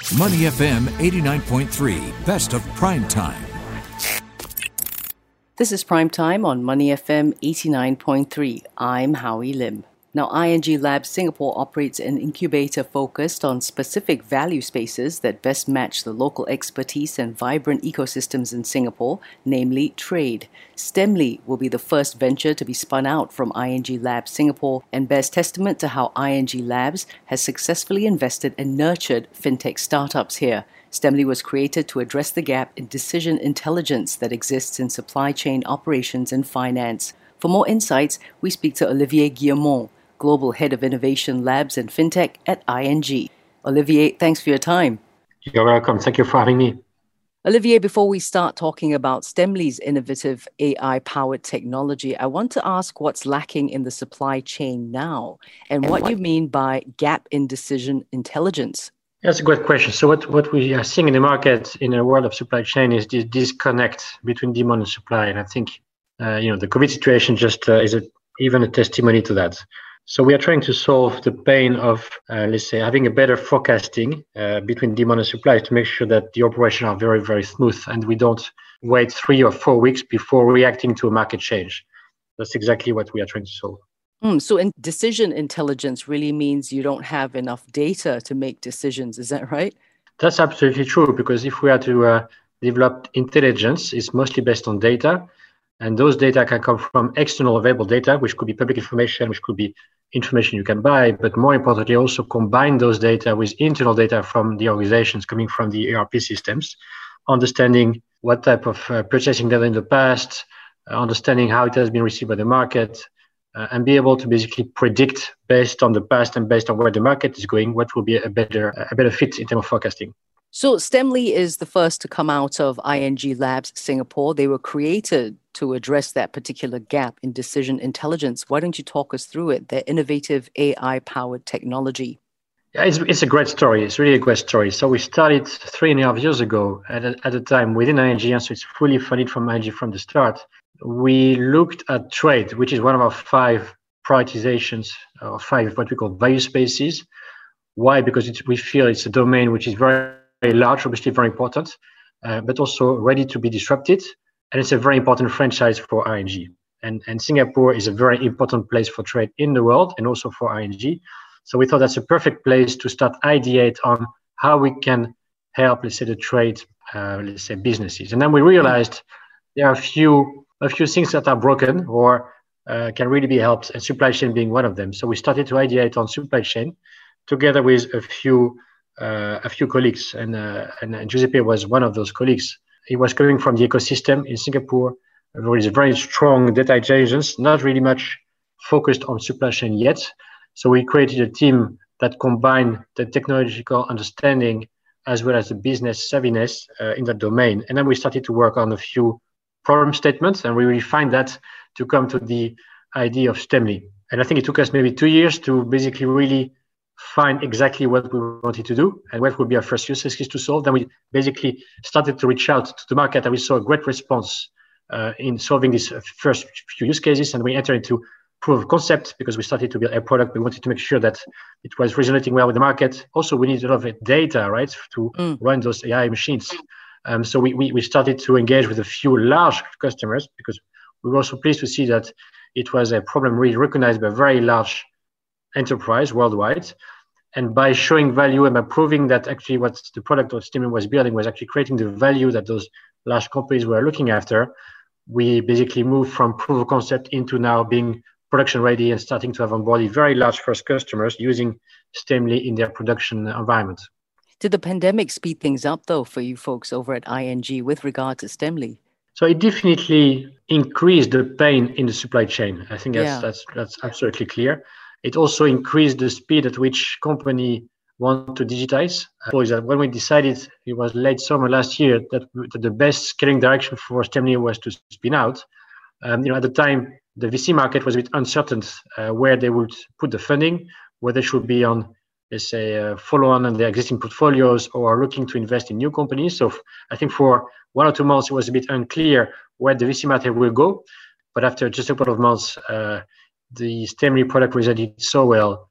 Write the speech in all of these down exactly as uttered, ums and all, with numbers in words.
Money F M eighty-nine point three, best of prime time. This is Prime Time on Money F M eighty-nine point three. I'm Howie Lim. Now, I N G Labs Singapore operates an incubator focused on specific value spaces that best match the local expertise and vibrant ecosystems in Singapore, namely trade. Stemly will be the first venture to be spun out from I N G Labs Singapore and bears testament to how I N G Labs has successfully invested and nurtured fintech startups here. Stemly was created to address the gap in decision intelligence that exists in supply chain operations and finance. For more insights, we speak to Olivier Guillemont, Global Head of Innovation Labs and FinTech at I N G. Olivier, thanks for your time. You're welcome. Thank you for having me. Olivier, before we start talking about Stemly's innovative A I-powered technology, I want to ask what's lacking in the supply chain now and what you mean by gap in decision intelligence. That's a good question. So what, what we are seeing in the market in the world of supply chain is this disconnect between demand and supply. And I think, uh, you know, the COVID situation just uh, is a, even a testimony to that. So we are trying to solve the pain of, uh, let's say, having a better forecasting uh, between demand and supply to make sure that the operations are very, very smooth and we don't wait three or four weeks before reacting to a market change. That's exactly what we are trying to solve. Mm, so in decision intelligence really means you don't have enough data to make decisions. Is that right? That's absolutely true, because if we are to uh, develop intelligence, it's mostly based on data. And those data can come from external available data, which could be public information, which could be information you can buy, but more importantly, also combine those data with internal data from the organizations coming from the E R P systems, understanding what type of uh, purchasing data in the past, uh, understanding how it has been received by the market, uh, and be able to basically predict based on the past and based on where the market is going, what will be a better, a better fit in terms of forecasting. So Stemly is the first to come out of I N G Labs Singapore. They were created to address that particular gap in decision intelligence. Why don't you talk us through it, their innovative A I-powered technology? Yeah, it's, it's a great story. It's really a great story. So we started three and a half years ago at a, at a time within I N G, and so it's fully funded from I N G from the start. We looked at trade, which is one of our five prioritizations, or five what we call value spaces. Why? Because it's, we feel it's a domain which is very very large, obviously very important, uh, but also ready to be disrupted. And it's a very important franchise for I N G. And, and Singapore is a very important place for trade in the world and also for I N G. So we thought that's a perfect place to start ideate on how we can help, let's say, the trade, uh, let's say, businesses. And then we realized there are a few, a few things that are broken or uh, can really be helped, and supply chain being one of them. So we started to ideate on supply chain together with a few Uh, a few colleagues, and, uh, and and Giuseppe was one of those colleagues. He was coming from the ecosystem in Singapore, where is very strong data intelligence, not really much focused on supply chain yet. So we created a team that combined the technological understanding as well as the business savviness uh, in that domain. And then we started to work on a few problem statements, and we refined that to come to the idea of Stemly. And I think it took us maybe two years to basically really find exactly what we wanted to do and what would be our first use cases to solve. Then we basically started to reach out to the market, and we saw a great response uh, in solving these first few use cases. And we entered into proof of concept because we started to build a product. We wanted to make sure that it was resonating well with the market. Also, we needed a lot of data, right, to mm. run those A I machines. Um, so we, we we started to engage with a few large customers because we were also pleased to see that it was a problem really recognized by a very large enterprise worldwide. And by showing value and by proving that actually what the product of Stemly was building was actually creating the value that those large companies were looking after, we basically moved from proof of concept into now being production ready and starting to have on board very large first customers using Stemly in their production environment. Did the pandemic speed things up, though, for you folks over at I N G with regard to Stemly? So it definitely increased the pain in the supply chain. I think that's yeah. that's that's absolutely clear. It also increased the speed at which company want to digitize. Uh, that when we decided, it was late summer last year, that, that the best scaling direction for Stemly was to spin out. Um, you know, at the time, the V C market was a bit uncertain uh, where they would put the funding, whether they should be on, let's say, uh, follow-on on their existing portfolios or looking to invest in new companies. So f- I think for one or two months, it was a bit unclear where the V C market will go. But after just a couple of months, uh, the Stemly product resonated so well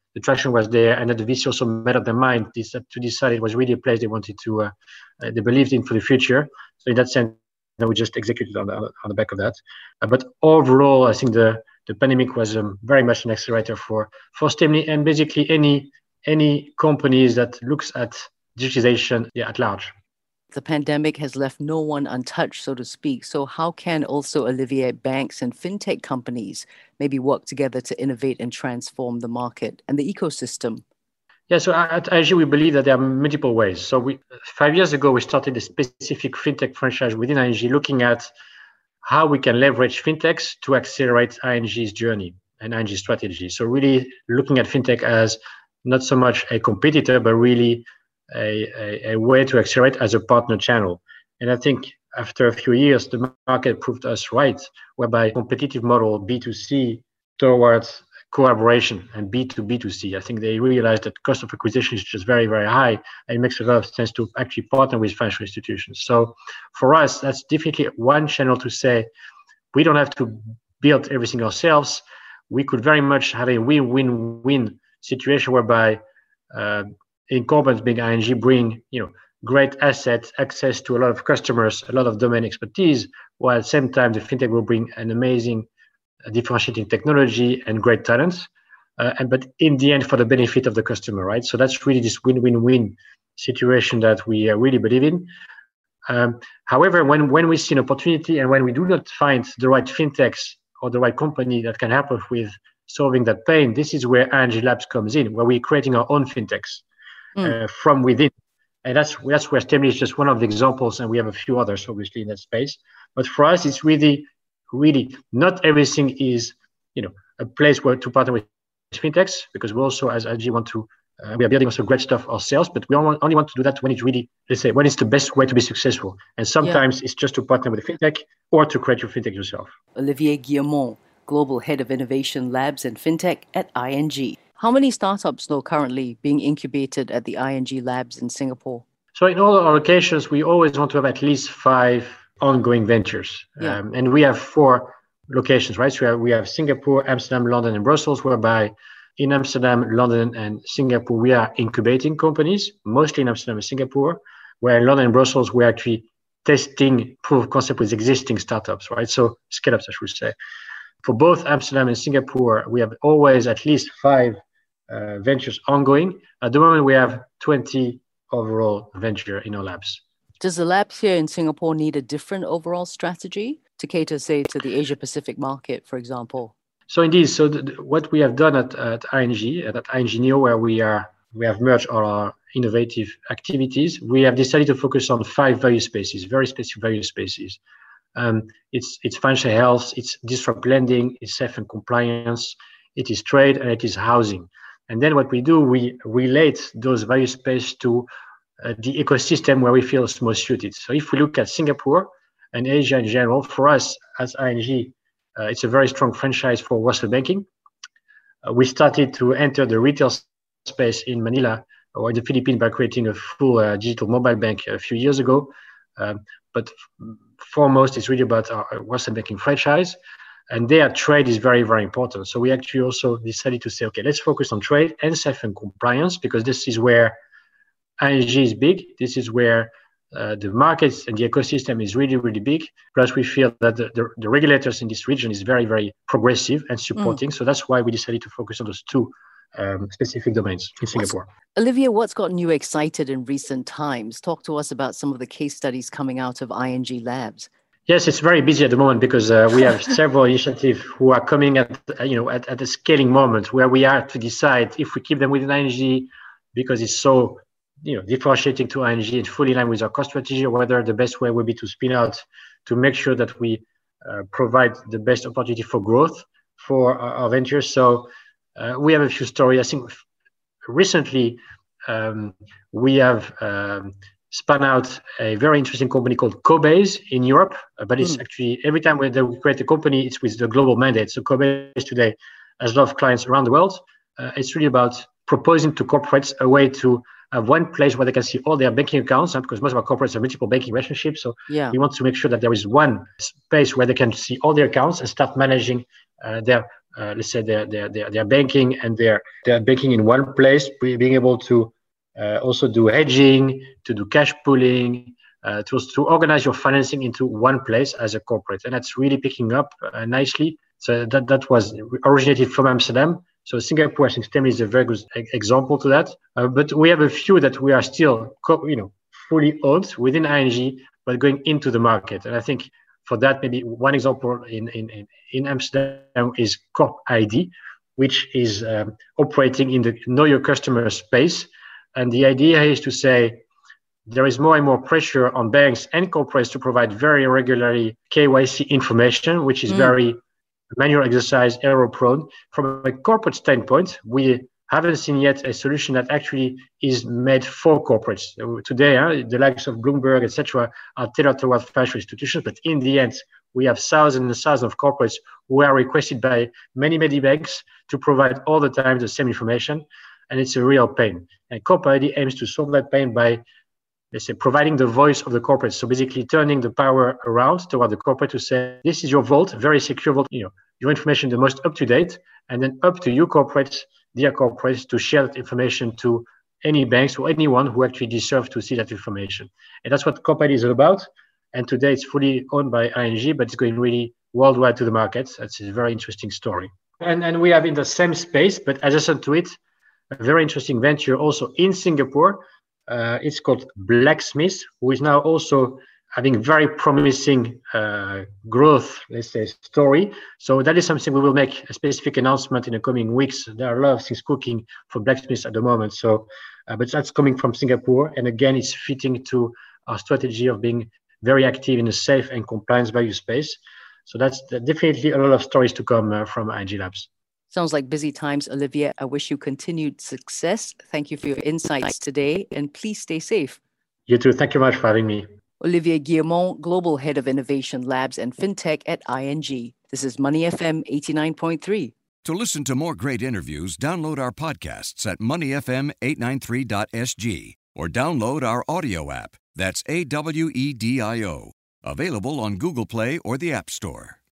the traction was there, and that the V C also made up their mind this, to decide it was really a place they wanted to, uh, uh, they believed in for the future. So in that sense, we just executed on the, on the back of that. Uh, but overall, I think the, the pandemic was um, very much an accelerator for, for Stemly and basically any any companies that looks at digitization yeah, at large. The pandemic has left no one untouched, so to speak. So how can also, Olivier, banks and fintech companies maybe work together to innovate and transform the market and the ecosystem? Yeah, so at I N G, we believe that there are multiple ways. So we, five years ago, we started a specific fintech franchise within I N G, looking at how we can leverage fintechs to accelerate I N G's journey and I N G strategy. So really looking at fintech as not so much a competitor, but really a, a, a way to accelerate as a partner channel. And I think after a few years, the market proved us right, whereby competitive model B two C towards collaboration and B two B two C. I think they realized that cost of acquisition is just very, very high, and it makes a lot of sense to actually partner with financial institutions. So for us, that's definitely one channel to say, we don't have to build everything ourselves. We could very much have a win-win-win situation whereby uh, incumbents, big I N G, bring you know great assets, access to a lot of customers, a lot of domain expertise, while at the same time the fintech will bring an amazing uh, differentiating technology and great talents, uh, and but in the end for the benefit of the customer, right? So that's really this win-win-win situation that we uh, really believe in. Um, however, when when we see an opportunity and when we do not find the right fintechs or the right company that can help us with solving that pain, this is where I N G Labs comes in, where we're creating our own fintechs mm. uh, from within. And that's that's where Stemly is just one of the examples, and we have a few others, obviously, in that space. But for us, it's really, really not everything is, you know, a place where to partner with fintechs, because we also, as I N G, want to, uh, we are building also great stuff ourselves, but we only want to do that when it's really, let's say, when it's the best way to be successful. And sometimes yeah. it's just to partner with a fintech or to create your fintech yourself. Olivier Guillemont, Global Head of Innovation Labs and FinTech at I N G. How many startups, though, currently being incubated at the I N G Labs in Singapore? So in all our locations, we always want to have at least five ongoing ventures. Yeah. Um, and we have four locations, right? So we have, we have Singapore, Amsterdam, London, and Brussels, whereby in Amsterdam, London, and Singapore, we are incubating companies, mostly in Amsterdam and Singapore, where in London and Brussels, we're actually testing proof of concept with existing startups, right? So scale-ups, I should say. For both Amsterdam and Singapore, we have always at least five uh, ventures ongoing. At the moment, we have twenty overall venture in our labs. Does the labs here in Singapore need a different overall strategy to cater, say, to the Asia-Pacific market, for example? So indeed, so the, the, what we have done at, at I N G, at I N G Neo, where we are, we have merged all our innovative activities, we have decided to focus on five value spaces, very specific value spaces. Um, it's it's financial health, it's disrupt lending, it's safe and compliance, it is trade, and it is housing. And then what we do, we relate those value spaces to uh, the ecosystem where we feel most suited. So if we look at Singapore and Asia in general, for us as I N G, uh, it's a very strong franchise for wholesale banking. Uh, we started to enter the retail space in Manila or in the Philippines by creating a full uh, digital mobile bank a few years ago. Um, but foremost, it's really about our wholesale banking franchise, and there trade is very, very important. So we actually also decided to say, okay, let's focus on trade and safe and compliance, because this is where I N G is big. This is where uh, the markets and the ecosystem is really, really big. Plus, we feel that the, the, the regulators in this region is very, very progressive and supporting. Mm. So that's why we decided to focus on those two um, specific domains in Singapore. What's, Olivier, what's gotten you excited in recent times? Talk to us about some of the case studies coming out of I N G Labs. Yes, it's very busy at the moment because uh, we have several initiatives who are coming at uh, you know at, at a scaling moment where we are to decide if we keep them within I N G because it's so you know differentiating to I N G and fully in line with our cost strategy, or whether the best way would be to spin out to make sure that we uh, provide the best opportunity for growth for our, our ventures. So uh, we have a few stories. I think recently um, we have. Um, spun out a very interesting company called Cobase in Europe, uh, but it's mm. actually every time we create a company, it's with the global mandate. So Cobase today has a lot of clients around the world. Uh, it's really about proposing to corporates a way to have one place where they can see all their banking accounts, huh, because most of our corporates have multiple banking relationships. So yeah. we want to make sure that there is one space where they can see all their accounts and start managing uh, their uh, let's say their, their their their banking and their their banking in one place, being able to uh, also do hedging, to do cash pooling, uh, to to organize your financing into one place as a corporate, and that's really picking up uh, nicely. So that that was originated from Amsterdam. So Singapore, I think, Stemly is a very good example to that. Uh, but we have a few that we are still, you know, fully owned within I N G, but going into the market. And I think for that, maybe one example in in in Amsterdam is Corp I D, which is um, operating in the Know Your Customer space. And the idea is to say there is more and more pressure on banks and corporates to provide very regularly K Y C information, which is mm. very manual exercise, error prone. From a corporate standpoint, we haven't seen yet a solution that actually is made for corporates. Today, uh, the likes of Bloomberg, et cetera, are tailored towards financial institutions, but in the end, we have thousands and thousands of corporates who are requested by many, many banks to provide all the time the same information, and it's a real pain. And Corp I D aims to solve that pain by, let's say, providing the voice of the corporate. So basically turning the power around toward the corporate to say, this is your vault, very secure vault, you know, your information the most up to date, and then up to you corporates, dear corporates, to share that information to any banks or anyone who actually deserves to see that information. And that's what Corp I D is all about. And today it's fully owned by I N G, but it's going really worldwide to the markets. That's a very interesting story. And, and we have in the same space, but adjacent to it, a very interesting venture also in Singapore. Uh, it's called Blacksmith, who is now also having very promising uh, growth, let's say, story. So that is something we will make a specific announcement in the coming weeks. There are a lot of things cooking for Blacksmith at the moment. So, uh, but that's coming from Singapore. And again, it's fitting to our strategy of being very active in a safe and compliance value space. So that's definitely a lot of stories to come uh, from I N G Labs. Sounds like busy times, Olivier. I wish you continued success. Thank you for your insights today, and please stay safe. You too. Thank you very much for having me. Olivier Guillemont, Global Head of Innovation Labs and FinTech at I N G. This is Money F M eighty-nine point three. To listen to more great interviews, download our podcasts at money f m eight nine three dot s g or download our audio app. That's A W E D I O. Available on Google Play or the App Store.